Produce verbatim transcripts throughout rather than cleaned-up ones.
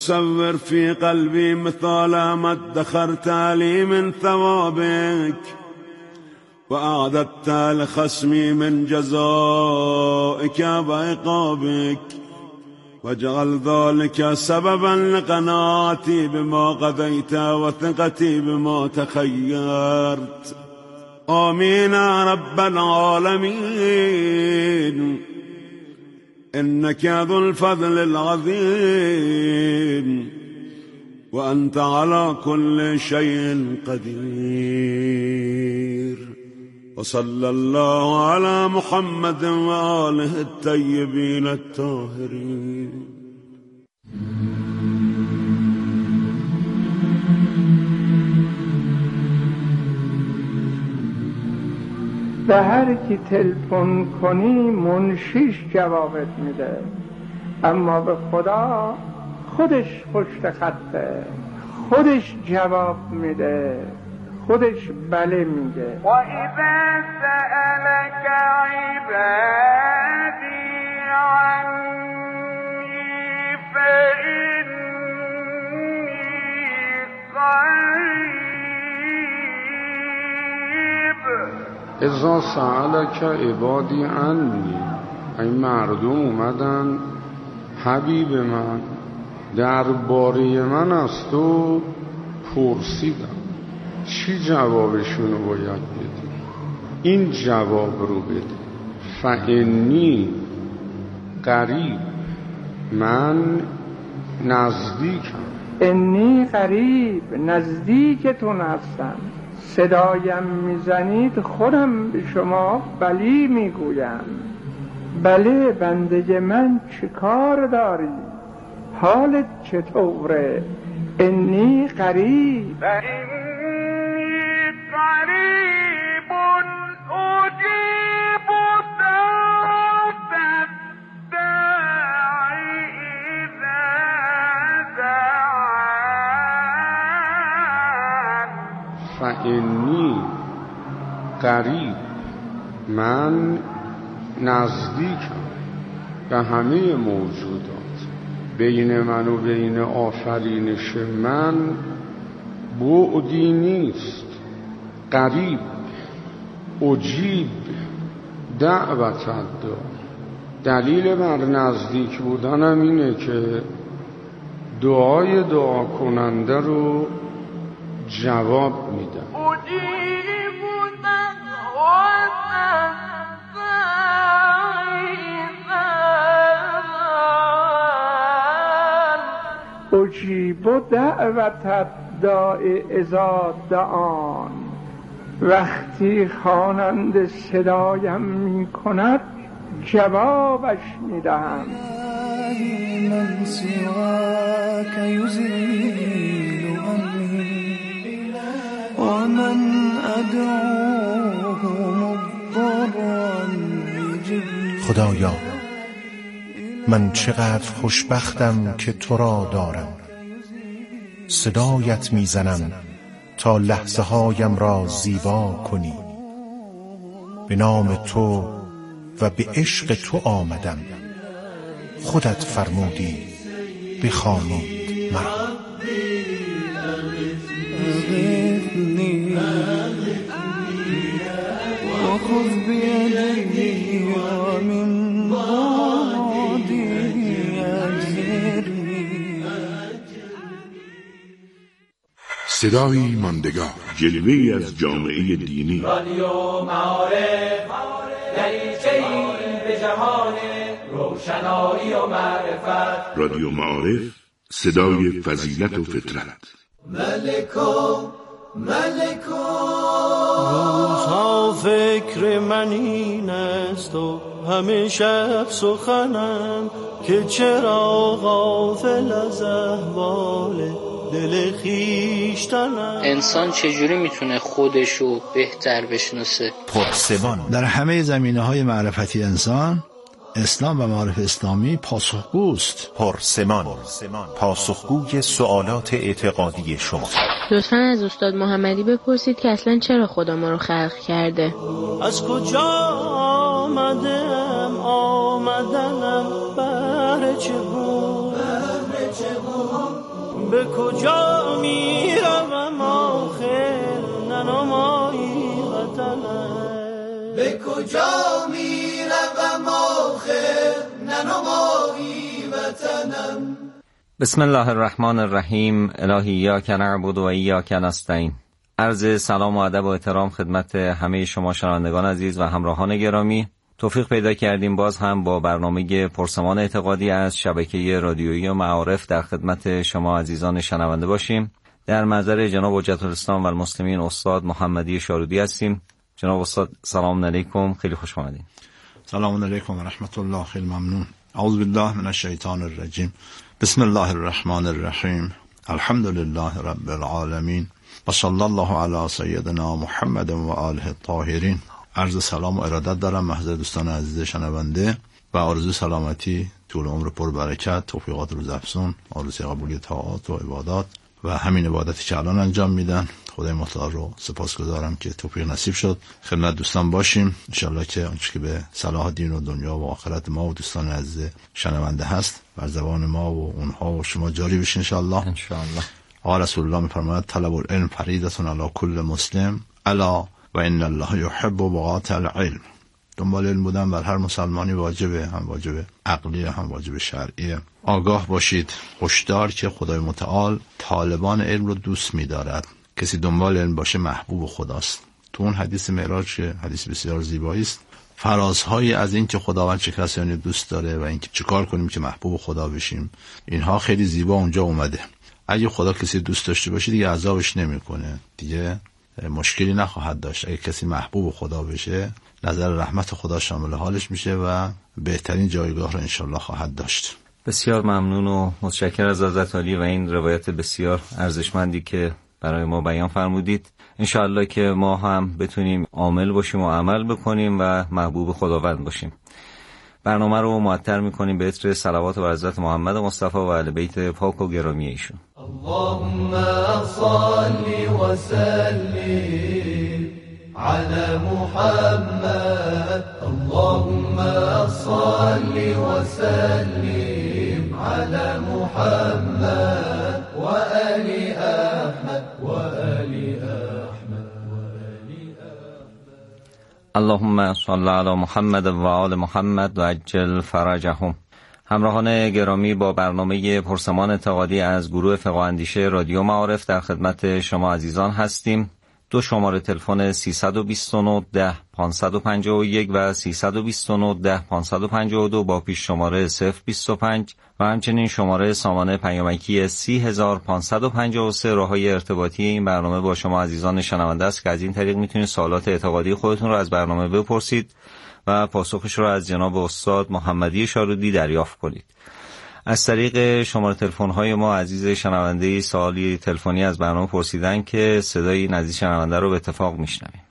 صور في قلبي مثال ما ادخرت لي من ثوابك وأعددت لخصمي من جزائك وعقابك، واجعل ذلك سببا لقناعتي بما قضيت وثقتي بما تخيرت. آمين يا رب العالمين، إنك ذو الفضل العظيم وأنت على كل شيء قدير. وصلى الله على محمد وآله الطيبين الطاهرين. به هر کی تلفن کنی منشیش جوابت میده، اما به خدا خودش پشت خطه، خودش جواب میده، خودش بله میگه. و اذا سألك عبادی عنی فإنی قریب. اذا سألك عبادی عنی، این مردم اومدن حبیب من درباره من از تو پرسیدن، چی جوابشونو باید بدی؟ این جواب رو بده. فانی قریب، من نزدیکم. انی قریب، نزدیکتون هستم. صدایم میزنید خودم به شما بلی میگویم. بله بنده من چه کار داری؟ حالت چطوره؟ انی قریب. قریب اجیب دعوت الداعی اذا دعان. فانی قریب، من نزدیکم به همه موجودات. بین من و بین آفرینش من بعدی نیست. قریب اجیب دعوت الداع. دلیل بر نزدیک بودنم اینه که دعای دعا کننده رو جواب میدم. اجیب دعوت الداع اذا دعان. وقتی خواننده صدایم می کند جوابش می دهم. من سواك يزيل همي ومن أدعوه مضطرا يجيب. خدایا من چقدر خوشبختم که تو را دارم. صدایت میزنم تا لحظه هایم را زیبا کنی. به نام تو و به عشق تو آمدم. خودت فرمودی بخوانید مرا. أغثني وخذ بيدي ومن بعدي أجرني. صدایی ماندگار، جلوه‌ای از جامعه دینی. رادیو معارف، دریچه‌ای به جهان روشنایی و معرفت. رادیو معارف، صدای فضیلت و فطرت. ملکو ملکو روزها فکر من این است و همه شب سخنم که چرا غافل از احوال دل خیشتنم. انسان چجوری میتونه خودشو بهتر بشناسه؟ پرسوان. در همه زمینه‌های معرفتی انسان، اسلام و معارف اسلامی پاسخگوست. پرسمان، پاسخگوی سوالات اعتقادی شما. لطفاً از استاد محمدی بپرسید که اصلاً چرا خدا ما رو خلق کرده. از کجا آمدم آمدنم بهر چه بود، بهر چه بود به کجا می روم آخر ننمایی وطنم، به کجا می روم آخر ننمایی وطنم. بسم الله الرحمن الرحیم. الهی ایاک نعبد و ایاک نستعین. عرض سلام و ادب و احترام خدمت همه شما شنوندگان عزیز و همراهان گرامی. توفیق پیدا کردیم باز هم با برنامه پرسمان اعتقادی از شبکه رادیویی و معارف در خدمت شما عزیزان شنونده باشیم. در محضر جناب حجت الاسلام و المسلمین استاد محمدی شارودی هستیم. جناب استاد سلام علیکم، خیلی خوش آمدید. سلام علیکم و رحمت الله، خیلی ممنون. اعوذ بالله من الشیطان الرجیم. بسم الله الرحمن الرحیم. الحمد لله رب العالمین و صلی الله علی سیدنا محمد و آله الطاهرین. عرض سلام و ارادت دارم محضر دوستان عزیز شنونده و آرزوی سلامتی، طول عمر پر برکت، توفیقات روزافزون، آرزوی قبولی طاعات و عبادات و همین عبادتی که الان انجام میدن. خدای متعال رو سپاسگزارم که توفیق نصیب شد خدمت دوستان باشیم. ان شاء الله که آنچه که به صلاح دین و دنیا و آخرت ما و دوستان عزیز شنونده هست بر زبان ما و اونها و شما جاری بشه ان شاء الله. ان شاء الله. آقا رسول الله میفرماید طلب العلم فریضة علی کل مسلم الا و ان الله یحب بقاطع العلم. دنبال علم بودن بر هر مسلمانی واجبه، هم واجب عقلی هم واجب شرعی. آگاه باشید، هشدار که خدای متعال طالبان علم رو دوست می‌دارد. کسی دنبال علم باشه محبوب خداست. تو اون حدیث معراج که حدیث بسیار زیبایی است، فرازهایی از این که خداوند چه کسانی دوست داره و اینکه چیکار کنیم که محبوب خدا بشیم، اینها خیلی زیبا اونجا اومده. اگه خدا کسی دوست داشته باشه دیگه عذابش نمیکنه، دیگه مشکلی نخواهد داشت. اگه کسی محبوب خدا بشه نظر رحمت خدا شامل حالش میشه و بهترین جایگاه رو انشالله خواهد داشت. بسیار ممنون و متشکر از حضرت عالی و این روایت بسیار ارزشمندی که برای ما بیان فرمودید. انشاءالله که ما هم بتونیم عامل باشیم و عمل بکنیم و محبوب خداوند باشیم. برنامه رو معطر میکنیم به عطر صلوات بر حضرت محمد مصطفی و اهل بیت پاک و گرامی ایشون. اللهم صل و سلم على محمد، اللهم صل و سلم على محمد و آل احمد و آل احمد و آل احمد. اللهم صل علی محمد و آل محمد و عجل فرجهم. همراهان گرامی، با برنامه پرسمان اعتقادی از گروه فقه و اندیشه رادیو معارف در خدمت شما عزیزان هستیم. دو شماره تلفن سیصد و بیست و نه ده پانصد و پنجاه و یک و سیصد و بیست و نه ده پانصد و پنجاه و دو با پیش شماره صفر بیست و پنج و همچنین شماره سامانه پیامکی سی هزار پانصد و پنجاه و سه راههای ارتباطی این برنامه با شما عزیزان شنونده است که از این طریق میتونید سوالات اعتقادی خودتون رو از برنامه بپرسید و پاسخش رو از جناب استاد محمدی شارودی دریافت کنید. از طریق شماره تلفن‌های ما عزیز شنونده سوالی تلفنی از برنامه پرسیدن که صدای این عزیز شنونده رو به اتفاق میشنویم.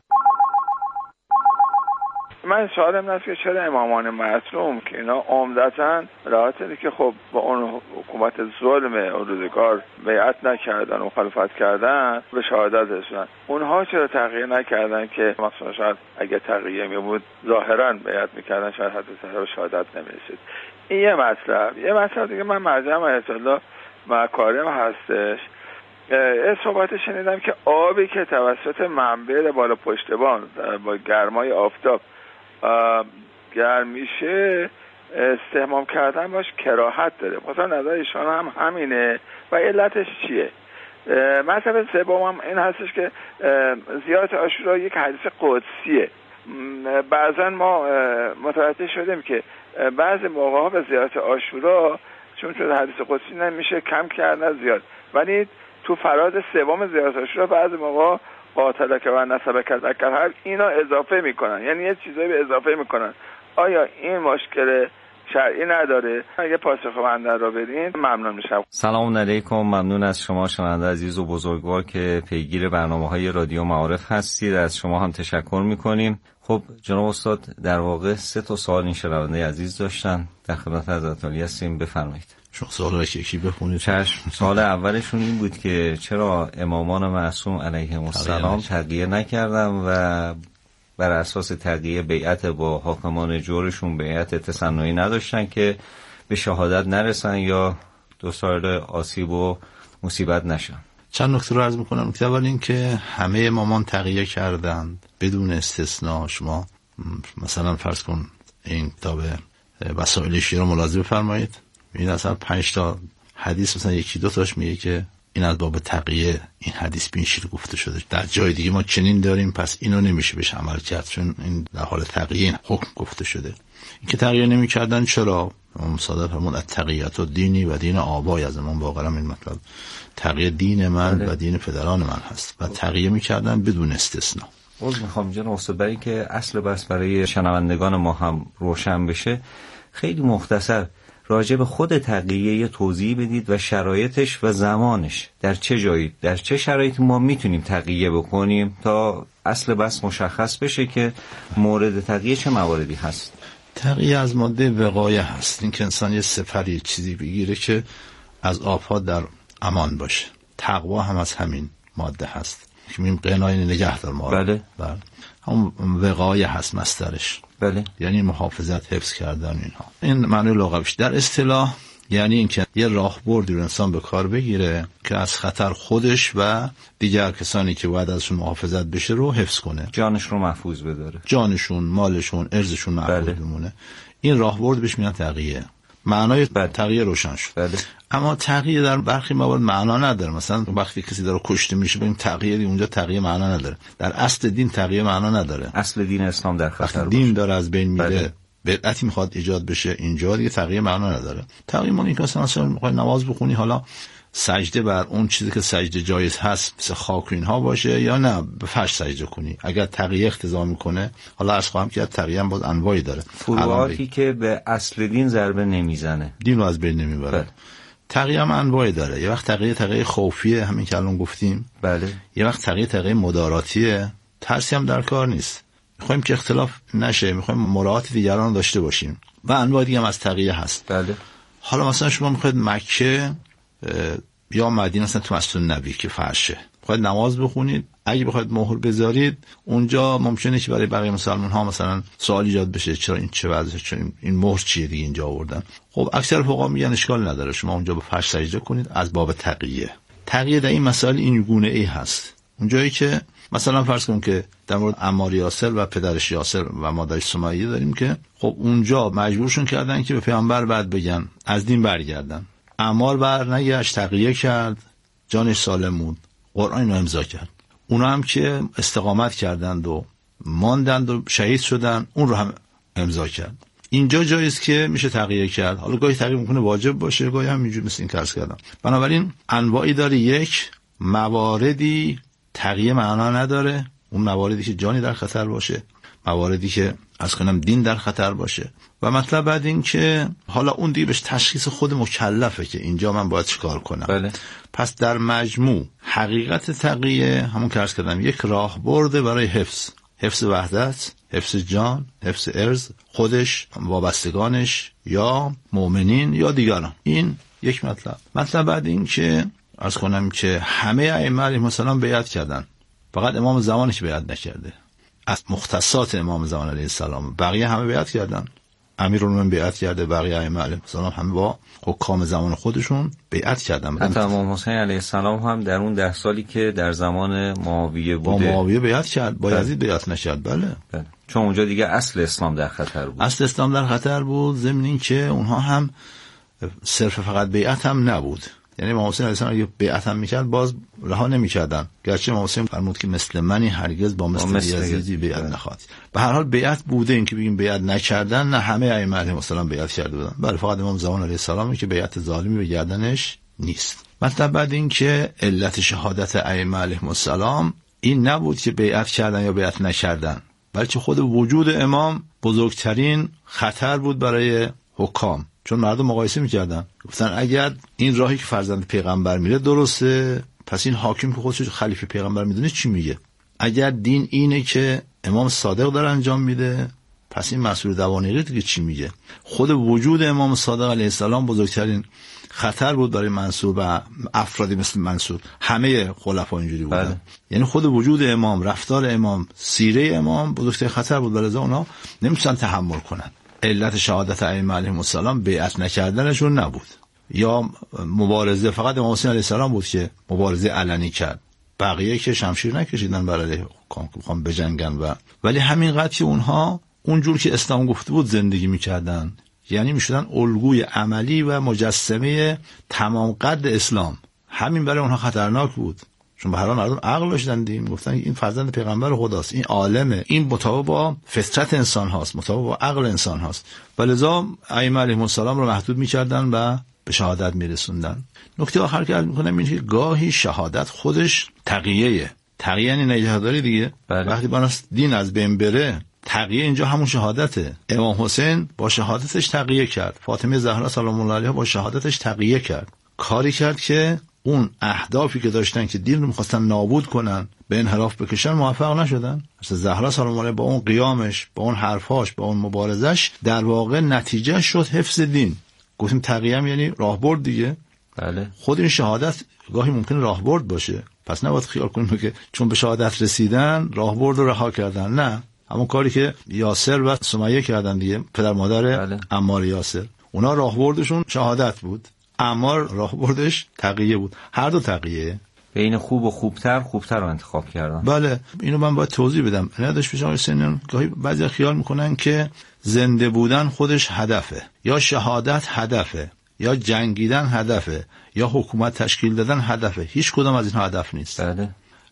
من سوالم این است که چرا امامان معصوم که اینا عمدتاً راحته که خب با اون حکومت ظلم اون روزگار بیعت نکردن و مخالفت کردن به شهادت رسیدن، اونها چرا تغییر نکردن که مثلا شاید اگه تغییر می بود ظاهراً بیعت میکردن شاید حتی سر شهادت نمیرسید. این یه مطلب. یه مطلب دیگه، من مرجع آیت الله مکارم هستش یه صحبت شنیدم که آبی که توسط منبع بالا پشتبان با گرمای آفتاب گرم میشه استحمام کردن باش کراهت داره. مثلا نظر ایشان هم همینه و علتش چیه؟ مطلب سوم هم این هستش که زیارت عاشورا یک حدیث قدسیه. بعضا ما متوجه شدیم که بعضی موقع ها به زیارت عاشورا چون شده حدیث قدسی نمیشه کم کردن زیاد، ولی تو فراز سوم زیارت عاشورا بعضی موقع قاتلک و نسبک ذکر هر اینا اضافه میکنن، یعنی یه چیزایی به اضافه میکنن. آیا این مشکل شرعی نداره؟ اگه پاسخ بنده رو بدین ممنون میشم. سلام علیکم، ممنون از شما شنونده عزیز و بزرگوار که پیگیر برنامه‌های رادیو معارف هستید. از شما هم تشکر میکنیم. خب جناب استاد، در واقع سه تا سوال این شنونده عزیز داشتن، در خدمت حضرت عالی هستیم، بفرمایید. شما سوال را یکی بخونید. چشم. سوال اولشون این بود که چرا امامان معصوم علیهم السلام تغییر نکردن و بر اساس تغییر بیعت با حاکمان جورشون بیعت تصنعی نداشتن که به شهادت نرسن یا دوچار آسیب و مصیبت نشن. چند نکته رو عرض میکنم. نکته اول این که همه امامان تقیه کردند بدون استثناء. شما مثلا فرض کن این کتاب وسائل شیعه رو ملاحظه بفرمایید، این اصلا پنج تا حدیث مثلا یکی دو تاش میگه که این از باب تقیه این حدیث بین شیر گفته شده. در جای دیگه ما چنین داریم، پس اینو نمیشه بهش عمل کرد چون این در حال تقیه این حکم گفته شده. این که تقیه نمیکردن چرا؟ امام صادق فرمود التقیت و دینی و دین آبای از امام باقر هم این مطلب تقیه دین من بله. و دین پدران من هست و تقیه میکردن بدون استثناء. عرض میخوام جناب استاد برای که اصل بس برای شنوندگان ما هم روشن بشه خیلی مختصر راجع به خود تقیه یه توضیح بدید و شرایطش و زمانش، در چه جایی در چه شرایطی ما میتونیم تقیه بکنیم تا اصل بس مشخص بشه که مورد تقیه چه مواردی هست. تقیه از ماده وقایه هست، این که انسان یه سپری چیزی بگیره که از آفات در امان باشه. تقوا هم از همین ماده هست که میگیم قنای نگهدار ما. بله بله هم وقایه هست مصدرش. بله یعنی محافظت، حفظ کردن اینها. این معنی لغویش. در اصطلاح یعنی اینکه یه راهبردی رو انسان به کار بگیره که از خطر خودش و دیگر کسانی که باید ازشون محافظت بشه رو حفظ کنه، جانش رو محفوظ بداره، جانشون، مالشون، ارزشون محفوظ بله. بمونه. این راهبرد بهش میگن تقیه. معنای بله. تقیه روشن شد. بله. اما تقیه در برخی موارد معنا نداره. مثلا وقتی کسی داره کشته میشه ببین تقیه دی اونجا تقیه معنا نداره. در اصل دین تقیه معنا نداره. اصل دین اسلام در خطر باشه، دین داره از بین میره، بله. بدعتی میخواد ایجاد بشه، اینجا دیگه تقیه معنا نداره. تقیه معنی که مثلا میخوای نماز بخونی، حالا سجده بر اون چیزی که سجده جایز هست مثل خاک و اینها باشه یا نه به فرش سجده کنی. اگر تقیه اقتضا میکنه، حالا عرض خواهم که تقیه هم باز انواعی داره، فروعاتی که به اصل دین ضربه نمیزنه، دین رو از بین نمیبره. بله. تقیه هم انواعی داره. یه وقت تقیه تقیه خوفیه، همین که الان گفتیم. بله. یه وقت تقیه تقیه مداراتیه، ترسی هم در کار نیست. میخوایم که اختلاف نشه، میخوایم مراعات دیگران داشته باشیم و انواع دیگه هم از تقیه هست. بله. حالا مثلا شما میخواید مکه یا مدینه مثلا تو مسجد نبی که فرشه میخواید نماز بخونید، اگه بخواید مهر بذارید اونجا ممکنه که برای بقیه مسلمان ها مثلا سوال ایجاد بشه چرا این چه وضعه، چرا این مهر چیه دیگه اینجا آوردن. خب اکثر فقها میگن اشکال نداره شما اونجا به فرش سجده کنید از باب تقیه. تقیه در این مسائل این گونه ای هست. اونجایی که مثلا فرض کنیم که در مورد عمار یاسر و پدرش یاسر و مادرش سمیه داریم که خب اونجا مجبورشون کردن که به پیامبر بعد بگن از دین برگردن. عمار بر نگشت، تقیه کرد، جانش سالم بود، قرآن رو امضا کرد. اونا هم که استقامت کردند و ماندند و شهید شدن اون رو هم امضا کرد. اینجا جایز که میشه تقیه کرد. حالا گاهی تقیه میکنه واجب باشه، گاهی هم اینجوری مثل این کارس کردم. بنابراین انواعی داره. یک مواردی تقیه معنا نداره، اون مواردی که جانی در خطر باشه، مواردی که از کنم دین در خطر باشه. و مطلب بعد این که حالا اون دیگه بهش تشخیص خود مکلفه که اینجا من باید چیکار کنم. بله. پس در مجموع حقیقت تقیه همون که عرض کردم یک راهبرد برای حفظ، حفظ وحدت، حفظ جان، حفظ ارز خودش، وابستگانش یا مؤمنین یا دیگران. این یک مطلب. مطلب بعد این که عرض کنم که همه ائمه علیهم السلام بیعت کردن، فقط امام زمانش بیعت نکرده. از مختصات امام زمان علیه السلام بقیه همه بیعت کردن. امیرالمومنین بیعت کرده، بقیه ائمه علیهم السلام همه با حکام زمان خودشون بیعت کردن. حتی امام حسین علیه السلام هم در اون ده سالی که در زمان معاویه بوده با معاویه بیعت کرد، با یزید بیعت نکرد. بله. بله. چون اونجا دیگه اصل اسلام در خطر بود. اصل اسلام در خطر بود، ضمن این که اونها هم صرف فقط بیعت هم نبود. یعنی امام حسین علیه السلام اگه بیعت هم میکرد باز رها نمیکردن، گرچه امام حسین فرمود که مثل منی هرگز با مثل, مثل یزیدی بیعت نخواهد. به هر حال بیعت بوده، این که بگیم بیعت نکردن نه، همه ائمه علیهم السلام بیعت کرده بودن. بله فقط امام زمان علیه السلامی که بیعت ظالمی به گردنش نیست. مطلب بعد این که علت شهادت ائمه علیهم السلام این نبود که بیعت کردن یا بیعت نکردن، بلکه خود وجود امام بزرگترین خطر بود برای حکام. چون مردم مقایسه میکردن، گفتن اگر این راهی که فرزند پیغمبر میره درسته، پس این حاکم که خودش خلیفه پیغمبر میدونه چی میگه؟ اگر دین اینه که امام صادق داره انجام میده، پس این مسئول دوانیقی دیگه چی میگه؟ خود وجود امام صادق علیه السلام بزرگترین خطر بود برای منصور و افرادی مثل منصور. همه خلفا اینجوری بودن. بله. یعنی خود وجود امام، رفتار امام، سیره امام بزرگترین خطر بود، برای اونا نمیتونن تحمل کنن. علت شهادت ائمه علیهم السلام بیعت نکردنشون نبود، یا مبارزه فقط امام حسین علیه السلام بود که مبارزه علنی کرد، بقیه که شمشیر نکشیدن برای خواهم بجنگن و ولی همینقدر که اونها اونجور که اسلام گفته بود زندگی میکردن، یعنی میشدن الگوی عملی و مجسمه تمام قد اسلام. همین برای اونها خطرناک بود، چون به هر حال مردم عقل داشتن، دین گفتن این فرزند پیغمبر خداست، این عالمه، این مطابق با فطرت انسان هاست، مطابق با عقل انسان هاست. ولذا ائمه علیهم السلام رو محدود میکردن و به شهادت میرسوندن. نکته آخر که عرض میکنم اینه که گاهی شهادت خودش تقیه، تقیه یعنی نگهداری دیگه. بله. وقتی بناست دین از بین بره، تقیه اینجا همون شهادته. امام حسین با شهادتش تقیه کرد، فاطمه زهرا سلام الله علیها با شهادتش تقیه کرد، کاری کرد که اون اهدافی که داشتن که دین رو می‌خواستن نابود کنن، به انحراف بکشن، موفق نشدن. مثلا زهرا سلام الله علیها با اون قیامش، با اون حرفاش، با اون مبارزش، در واقع نتیجه شد حفظ دین. گفتیم تقیه یعنی راهبرد دیگه. بله. خود این شهادت گاهی ممکنه راهبرد باشه، پس نباید خیال کنیم که چون به شهادت رسیدن راهبرد رو رها کردن. نه، همون کاری که یاسر و سمیه کردن دیگه، پدر مادر بله. عمار یاسر، اونا راهبردشون شهادت بود، عمار راهبردش تقیه بود. هر دو تقیه، بین خوب و خوبتر خوبتر رو انتخاب کردن. بله، اینو من باید توضیح بدم. نداشت پیش آقای سنیان گاهی بعضی خیال میکنن که زنده بودن خودش هدفه، یا شهادت هدفه، یا جنگیدن هدفه، یا حکومت تشکیل دادن هدفه. هیچ کدام از اینها هدف نیست. بله.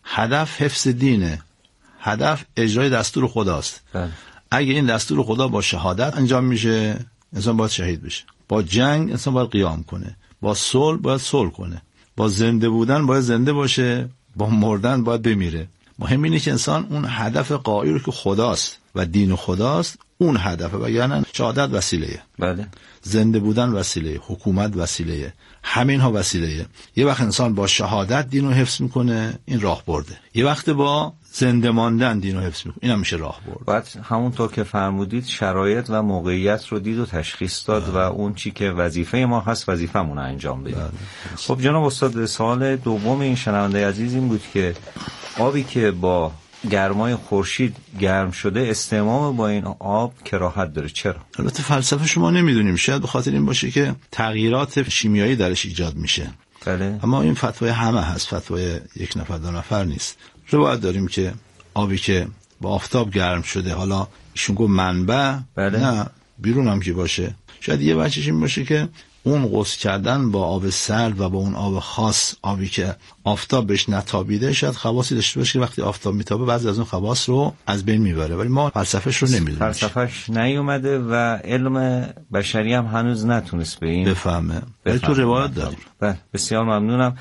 هدف حفظ دینه، هدف اجرای دستور خداست. بله. اگه این دستور خدا با شهادت انجام میشه، انسان باید شهید بشه. با جنگ انسان باید قیام کنه، با صلح باید صلح کنه، با زنده بودن باید زنده باشه، با مردن باید بمیره. مهم اینه که انسان اون هدف قایی رو که خداست و دین خداست اون هدفه، و یعنی شهادت وسیله. بله. زنده بودن وسیله، حکومت وسیله، همین ها وسیله. یه وقت انسان با شهادت دین رو حفظ میکنه، این راه برده. یه وقت با زنده ماندن دین رو حفظ میکنه، این هم میشه راه برد. باید همونطور که فرمودید شرایط و موقعیت رو دید و تشخیص داد بله. و اون چی که وظیفه ما هست وظیفمون رو انجام بدیم. بله. خب جناب استاد، سوال دوم این شنونده عزیز این بود که آبی که با گرمای خورشید گرم شده، استعمام با این آب کراهت داره، چرا؟ البته فلسفه شما نمیدونیم، شاید به خاطر این باشه که تغییرات شیمیایی درش ایجاد میشه. بله. اما این فتوای همه هست، فتوای یک نفر دو نفر نیست. روایت داریم که آبی که با آفتاب گرم شده، حالا ایشون گفت منبع، بله. نه بیرون هم که باشه، شاید یه بچه‌ش این باشه که اون غسل کردن با آب سرد و با اون آب خاص، آبی که آفتاب بهش نتابیده، شاید خواصی داشته باشه که وقتی آفتاب میتابه بعضی از اون خواص رو از بین میبره، ولی ما فلسفه‌اش رو نمیدونیم. فلسفه‌اش نیومده و علم بشری هم هنوز نتونست به این بفهمه. ولی تو روایت داریم. بله، بسیار ممنونم.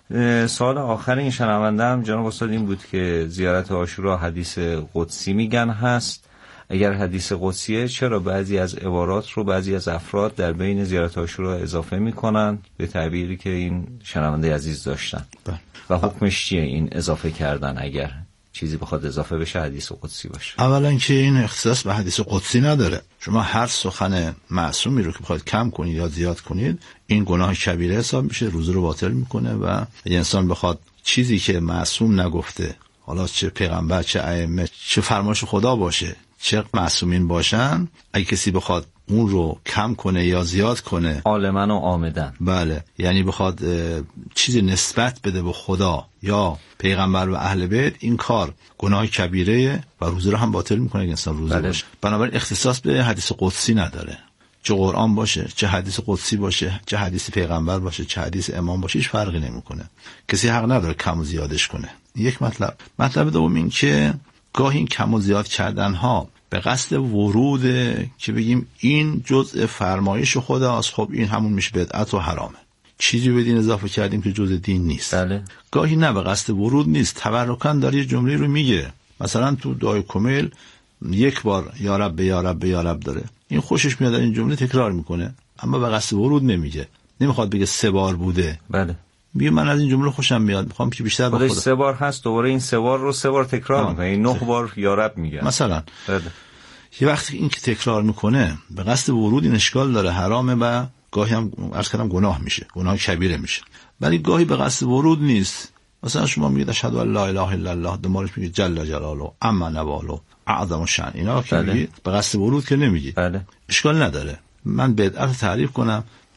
سوال آخر این شنونده هم جناب استاد این بود که زیارت عاشورا حدیث قدسی میگن هست. اگر حدیث قدسیه، چرا بعضی از عبارات رو بعضی از افراد در بین زیارت عاشورا اضافه میکنن به تعبیری که این شنونده عزیز داشتن؟ بله. و حکمش چیه این اضافه کردن اگر چیزی بخواد اضافه بشه حدیث قدسی باشه؟ اولا که این اختصاص به حدیث قدسی نداره. شما هر سخن معصومی رو که بخواید کم کنید یا زیاد کنید، این گناه کبیره حساب میشه، روزه رو باطل میکنه. و اگه انسان بخواد چیزی که معصوم نگفته، حالا چه پیغمبر، چه ائمه، چه فرمایش خدا باشه، چه معصومین باشن، اگه کسی بخواد اون رو کم کنه یا زیاد کنه، عالمن و آمدن، بله، یعنی بخواد چیزی نسبت بده به خدا یا پیغمبر و اهل بیت، این کار گناه کبیره و روزه رو هم باطل میکنه اگه انسان روزه بله. باشه. بنابراین اختصاص به حدیث قدسی نداره. چه قرآن باشه، چه حدیث قدسی باشه، چه حدیث پیغمبر باشه، چه حدیث امام باشه، هیچ فرقی نمیکنه. کسی حق نداره کم و زیادش کنه. یک مطلب. مطلب دوم این که گاهی این کم و زیاد کردن ها به قصد ورود که بگیم این جزء فرمایش خداست، خب این همون میشه بدعت و حرامه. چیزی به دین اضافه کردیم که جزء دین نیست. بله. گاهی نه به قصد ورود نیست، تبرکاً داره یه جمله رو میگه. مثلا تو دعای کمیل یک بار یا رب یا رب یا رب داره، این خوشش میاد این جمله تکرار میکنه، اما به قصد ورود نمیگه، نمیخواد بگه سه بار بوده. بله. میگه من از این جمله خوشم میاد، میخوام که بیشتر به خدا. سه بار هست، دوباره این سه بار رو سه بار تکرار میکنه، این نه بار یا رب میگه مثلا. بله. یه وقتی این که تکرار میکنه به قصد ورود، این اشکال داره، حرامه و گاهی هم عرض کردم گناه میشه، گناه کبیره میشه. ولی گاهی به قصد ورود نیست. مثلا شما میگید اشهد ان لا اله الا الله، دمارش میگید جل جلاله اما نواله اعظم شأن، اینا که بله. میگید به قصد ورود که نمیگید. بله. اشکال نداره. من بدعت تعریف کنم،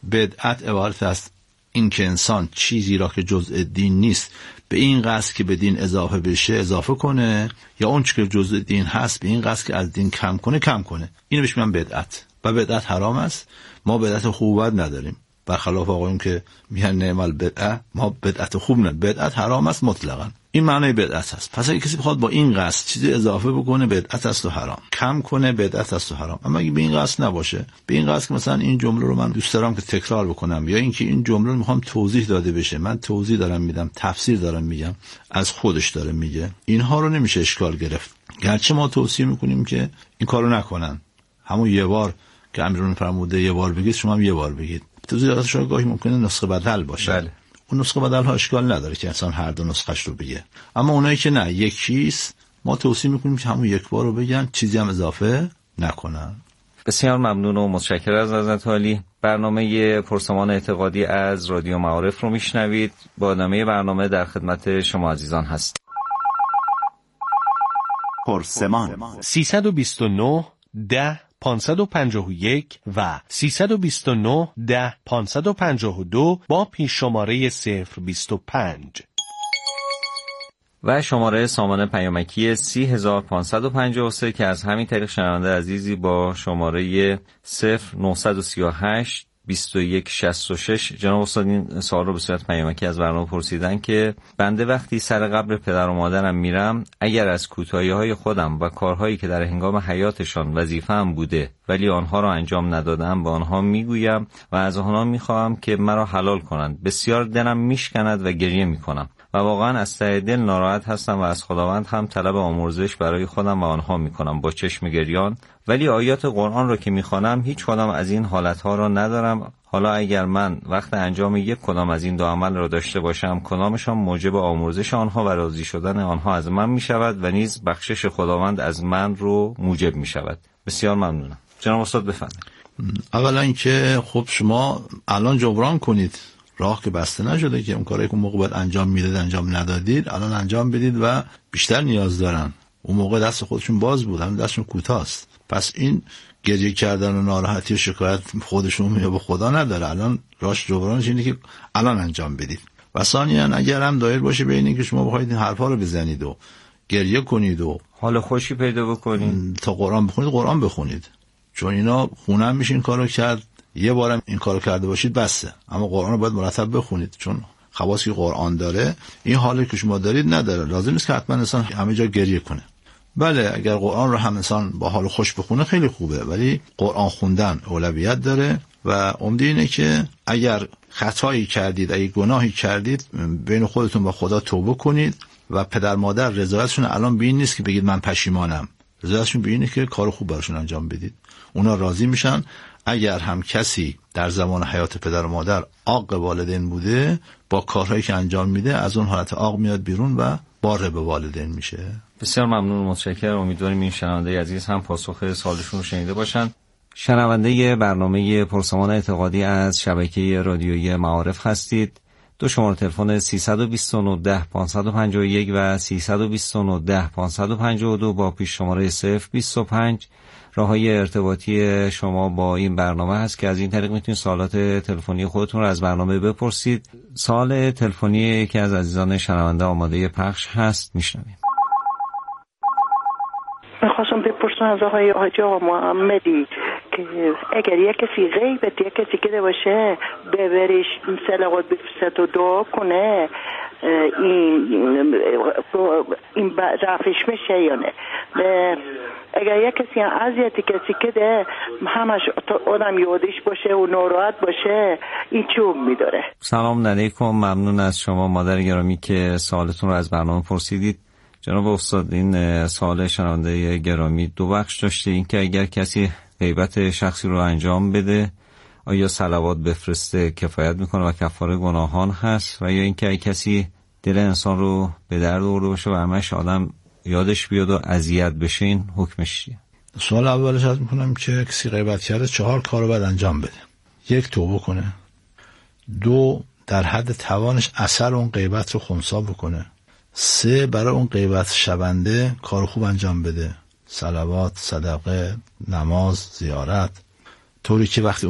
بدعت عبارت است این که انسان چیزی را که جزء دین نیست به این قصد که به دین اضافه بشه اضافه کنه، یا اون چیزی که جزء دین هست به این قصد که از دین کم کنه کم کنه. اینو بهش میگن بدعت و بدعت حرام است. ما بدعت خوب بد نداریم، برخلاف آقایون که میگن نعم البدعه، ما بدعت خوب نه، بدعت حرام است مطلقاً. این معنی بدعت است. پس اگه کسی بخواد با این قصد چیزی اضافه بکنه بدعت است و حرام، کم کنه بدعت است و حرام. اما اگه به این قصد نباشه، به این قصد که مثلا این جمله رو من دوست دارم که تکرار بکنم، یا اینکه این جمله رو میخوام توضیح داده بشه، من توضیح دارم میدم، تفسیر دارم میگم، از خودش داره میگه، اینها رو نمیشه اشکال گرفت. گرچه ما توصیه میکنیم که این کارو نکنن، همون یه بار که امیرون فرموده یه بار بگید، شما هم یه بار بگید. توضیحات شما گاهی ممکنه نسخه بدل باشه. بله. اون نسخه بدل ها اشکال نداره که انسان هر دو نسخهش رو بگه. اما اونایی که نه یکیست، ما توصیه میکنیم که همون یک بار رو بگن، چیزی هم اضافه نکنن. بسیار ممنون و متشکرم از حضرت عالی. برنامه پرسمان اعتقادی از رادیو معارف رو میشنوید. با ادامه برنامه در خدمت شما عزیزان هست. پرسمان سیصد و بیست و نه ده پانصد و پنجاه و یک و سیصد و بیست و نه ده پانصد و پنجاه و دو با پیش شماره صفر بیست و پنج و شماره سامان پیامکی سی هزار پانصد و پنجاه و سه که از همین طریق شنونده عزیزی با شماره صفر نهصد و سی و هشت بیست و یک شصت و شش جناب استاد این سوال رو به صورت پیامکی از برنامه پرسیدن که بنده وقتی سر قبر پدر و مادرم میرم، اگر از کوتاهی‌های خودم و کارهایی که در هنگام حیاتشان وظیفه‌ام بوده ولی آنها را انجام ندادم به آنها میگویم و از آنها میخواهم که مرا حلال کنند. بسیار دلم میشکند و گریه میکنم و واقعا از ته دل ناراحت هستم و از خداوند هم طلب آمرزش برای خودم و آنها میکنم با چشم گریان، ولی آیات قرآن را که میخوانم هیچ کدام از این حالتها را ندارم. حالا اگر من وقت انجام یک کدام از این دو عمل را داشته باشم، کدامشان موجب آمرزش آنها و راضی شدن آنها از من میشود و نیز بخشش خداوند از من رو موجب میشود؟ بسیار ممنونم. جناب استاد بفرمایید. اولا اینکه خب شما الان جبران کنید، راه که بسته نشده که اون کاری که اون موقع باید انجام میدید انجام ندادید، الان انجام بدید و بیشتر نیاز دارن. اون موقع دست خودشون باز بود، الان دستشون کوتاست. پس این گریه کردن و ناراحتی و شکایت خودشون یا به خدا نداره. الان راش جبرانش اینه که الان انجام بدید. و ثانیاً اگر هم دایر باشه بین اینکه شما بخواید این حرفا رو بزنید و گریه کنید و حال خوشی پیدا بکنید، تا قرآن بخونید، قرآن بخونید، چون اینا خونم میشه این کارو کرد. یه بارم این کارو کرده باشید بسه، اما قرآن رو باید مرتب بخونید، چون خواصی قرآن داره این حالی که شما دارید نداره. لازم نیست که حتما انسان همه جا گریه کنه. بله اگر قرآن رو هم انسان با حال خوش بخونه خیلی خوبه، ولی قرآن خوندن اولویت داره و عمده اینه که اگر خطایی کردید، اگر گناهی کردید، بین خودتون با خدا توبه کنید و پدر مادر رضایتشون الان به این نیست که بگید من پشیمانم، رضایتشون به اینه که کار خوب براشون انجام بدید. اونا راضی میشن. اگر هم کسی در زمان حیات پدر و مادر عاق والدین بوده، با کارهایی که انجام میده از اون حالت عاق میاد بیرون و بار به والدین میشه. بسیار ممنون و متشکرم. امیدواریم این شنونده عزیز هم پاسخ سوالشون رو شنیده باشن. شنونده برنامه پرسمان اعتقادی از شبکه رادیویی معارف هستید. دو شماره تلفن سیصد و بیست و نه ده پانصد و پنجاه و یک و سیصد و بیست و نه ده پانصد و پنجاه و دو با پیش شماره صفر بیست و پنج راههای ارتباطی شما با این برنامه هست که از این طریق میتونید سوالات تلفنی خودتون رو از برنامه بپرسید. سوال تلفنی که از عزیزان شنونده آماده پخش هست، میشنویم. میخواستم بپرسم از آقای حاجی آقا محمدی که اگر یک کسی غیبت یک کسی که باشه ببریش صلوات بفرست و دعا کنه، این این رفعش میشه یا نه؟ اگر یک کسی اذیتی کسی که ده همش آدم یادش باشه و ناراحت باشه، این چوب میداره. سلام علیکم، ممنون از شما مادر گرامی که سوالتون رو از برنامه پرسیدید. جناب استاد این سوال شنونده گرامی دو بخش داشته. این که اگر کسی غیبت شخصی رو انجام بده آیا صلوات بفرسته کفایت میکنه و کفاره گناهان هست، و یا اینکه اگه کسی دل انسان رو به درد آورده باشه و همش آدم یادش بیاد و اذیت بشه، این حکمش چیه؟ سوال اولش از میکنم که کسی غیبت کرده چهار کارو باید انجام بده. یک، توبه کنه. دو، در حد توانش اثر اون غیبت رو خنثی بکنه. سه، برای اون غیبت شونده کار خوب انجام بده، صلوات، صدقه، نماز، زیارت، طوری که وقتی اون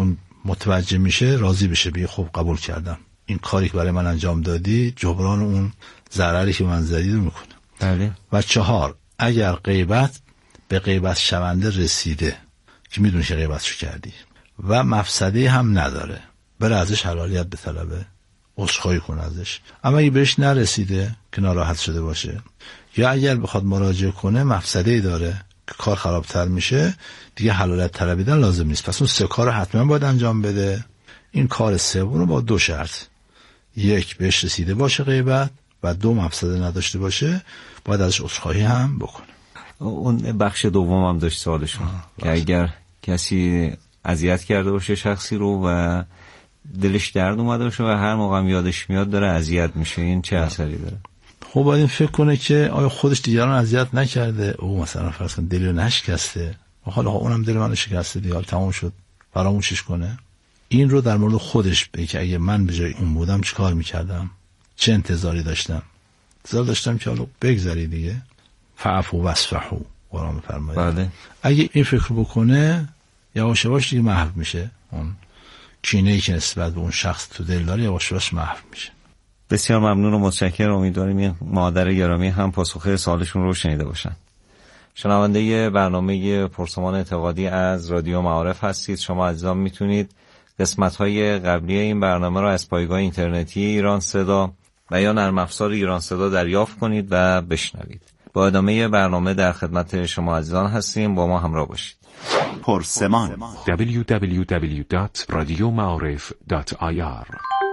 متوجه میشه راضی بشه، بگه خب قبول کردم، این کاری که برای من انجام دادی جبران اون ضرری که من زدی رو میکنه. بله. و چهار، اگر غیبت به غیبت شونده رسیده که میدونی که غیبتشو کردی و مفسده هم نداره، بره ازش حلالیت به طلبه، عذرخواهی کنه ازش. اما اگه بهش نرسیده که ناراحت شده باشه، یا اگر بخواد مراجعه کنه مفسده‌ای داره که کار خرابتر میشه، دیگه حلالیت طلبیدن لازم نیست. پس اون سه کار رو حتما باید انجام بده. این کار سوم رو با دو شرط: یک، بهش رسیده باشه غیبت، و دو، مفسده نداشته باشه، باید ازش عذرخواهی هم بکنه. اون بخش دوم هم داشت سوالشون که اگر کسی اذیت کرده باشه شخصی رو و دلش درد اومده باشه و هر موقع هم یادش میاد داره اذیت میشه، این چه اثری داره؟ خب باید این فکر کنه که آیا خودش دیگران اذیت نکرده، او مثلا فرض کن دلی رو نشکسته، حالا اونم دل منو شکسته دیگه، حالا تموم شد، فراموشش کنه. این رو در مورد خودش بگه که اگه من به جای اون بودم چی کار میکردم، چه انتظاری داشتم. انتظار داشتم که حالا بگذری دیگه، فعفو واصفحوا قرآن میفرماید. بله. اگه این فکر بکنه یواش یواش دیگه محو میشه، اون کینه‌ای که نسبت به اون شخص تو دل داره یواش یواش محو میشه. بسیار ممنون و متشکرم. امیدواریم این مادر گرامی هم پاسخ سوالشون رو شنیده باشن. شنونده برنامه پرسمان اعتقادی از رادیو معارف هستید. شما عزیزان میتونید قسمت‌های قبلی این برنامه را از پایگاه اینترنتی ایران صدا و یا نرم افزار ایران صدا دریافت کنید و بشنوید. با ادامه برنامه در خدمت شما عزیزان هستیم، با ما همراه باشید. پرسمان دبلیو دبلیو دبلیو دات رادیو معارف دات آی آر.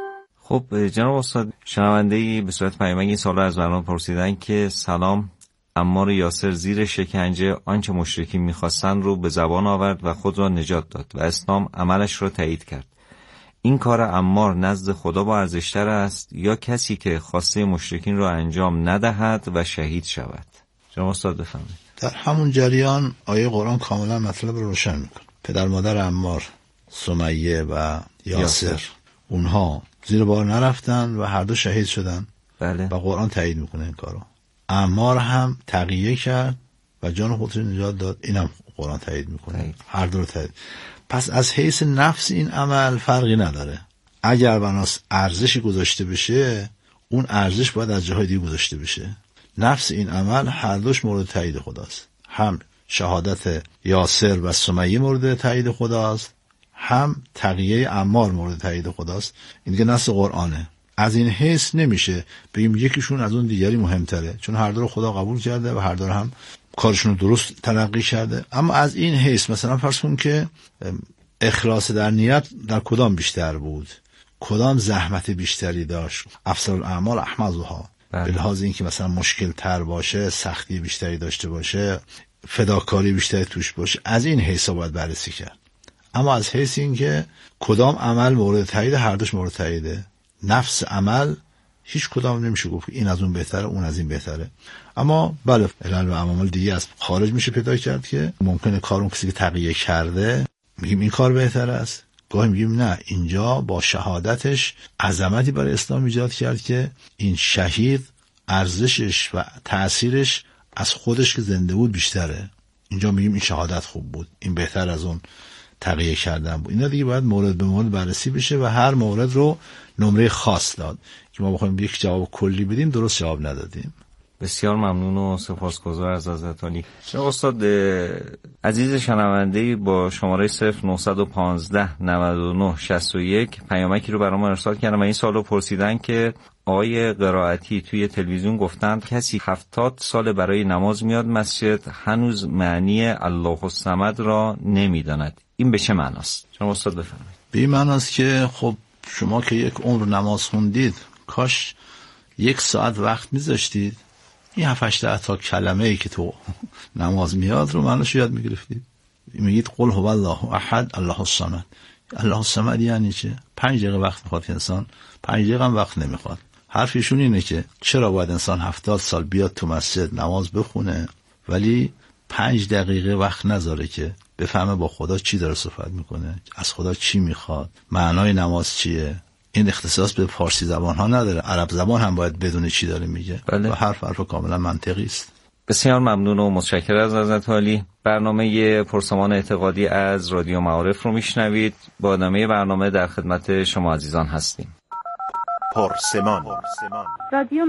خب جناب استاد، شنونده‌ای به صورت پیامک این سوال از برنامه پرسیدن که سلام، عمار یاسر زیر شکنجه آنچه مشرکین می‌خواستند رو به زبان آورد و خود را نجات داد و اسلام عملش را تایید کرد. این کار عمار نزد خدا با ارزش‌تر است یا کسی که خواسته مشرکین را انجام ندهد و شهید شود؟ جناب استاد بفرمایید. در همون جریان آیه قرآن کاملا مطلب رو روشن میکنه. پدر مادر عمار، سمیه و یاسر, یاسر. اونها زیر بار نرفتن و هر دو شهید شدن. بله. و قرآن تایید میکنه این کارو. عمار هم تقیه کرد و جان خودش نجات داد، اینم قرآن تایید میکنه. تایید. هر دو رو تایید. پس از حیث نفس این عمل فرقی نداره. اگر بناس ارزشی گذاشته بشه، اون ارزش باید از جاهای دیگه گذاشته بشه. نفس این عمل هر دوش مورد تایید خداست. هم شهادت یاسر و سمیه مورد تایید خداست، هم تقیه عمار مورد تایید خداست. این دیگه نص قرآنه. از این حیث نمیشه بگیم یکیشون از اون دیگری مهمتره، چون هر دو رو خدا قبول کرده و هر دو هم کارشون رو درست تلقی کرده. اما از این حیث مثلا فرض کن که اخلاص در نیت در کدام بیشتر بود، کدام زحمت بیشتری داشت، افضل الاعمال احمدها، به لحاظ اینکه مثلا مشکل تر باشه، سختی بیشتری داشته باشه، فداکاری بیشتری توش باشه، از این حیث باید بررسی کرد. اما از حیث اینکه کدام عمل مورد تایید، هر دوش مورد تاییده. نفس عمل هیچ کدام نمیشه گفت این از اون بهتره، اون از این بهتره. اما بله، علل و عوامل دیگه از خارج میشه پیدا کرد که ممکنه کار اون کسی که تقیه کرده میگیم این کار بهتر است، گاهی میگیم نه، اینجا با شهادتش عظمتی برای اسلام ایجاد کرد که این شهید ارزشش و تأثیرش از خودش که زنده بود بیشتره. اینجا میگیم این شهادت خوب بود، این بهتر از اون تقیه کردن بود. اینا دیگه باید مورد به مورد بررسی بشه و هر مورد رو نمره خاص داد که ما بخوایم یک جواب کلی بدیم درست جواب ندادیم. بسیار ممنون و سپاسگزار از حضرت عالی. استاد عزیز شنونده‌ای با شماره صفر نهصد و پانزده نود و نه شصت و یک پیامکی رو برام ارسال کردن و این سوالو پرسیدن که آقای قرائتی توی تلویزیون گفتند کسی هفتاد سال برای نماز میاد مسجد هنوز معنی الله الصمد را نمیداند، این به چه معناست؟ شما استاد بفرمایید. به این معناست که خب شما که یک عمر نماز خوندید، کاش یک ساعت وقت میذاشتید این هفت هشت تا کلمه ای که تو نماز میاد رو معنیش یاد میگرفتید. میگید قل هو الله احد الله الصمد. الله الصمد یعنی چه؟ پنج دقیقه وقت میخواد انسان، پنج دقیقه هم وقت نمیخواد. حرفشون اینه که چرا باید انسان هفتاد سال بیاد تو مسجد نماز بخونه ولی پنج دقیقه وقت نذاره که بفهمه با خدا چی داره صحبت میکنه، از خدا چی میخواد، معنای نماز چیه. این اختصاص به فارسی زبان ها نداره، عرب زبان هم باید بدونه چی داره میگه. بله. و حرف حرف کاملا منطقی است. بسیار ممنون و متشکر از حضرت عالی. برنامه پرسمان اعتقادی از رادیو معارف رو میشنوید. با ادامه برنامه در خدمت شما عزیزان هستیم. پرسمان. رادیو